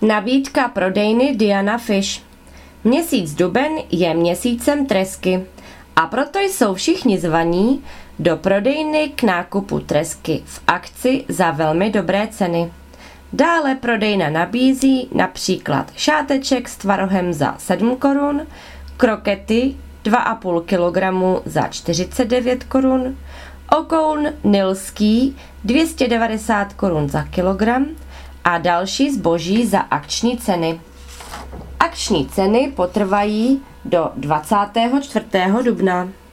Nabídka prodejny Diana Fish. Měsíc duben je měsícem tresky a proto jsou všichni zvaní do prodejny k nákupu tresky v akci za velmi dobré ceny. Dále prodejna nabízí například šáteček s tvarohem za 7 korun, krokety 2,5 kg za 49 korun, okoun nilský 290 korun za kilogram a další zboží za akční ceny. Akční ceny potrvají do 24. dubna.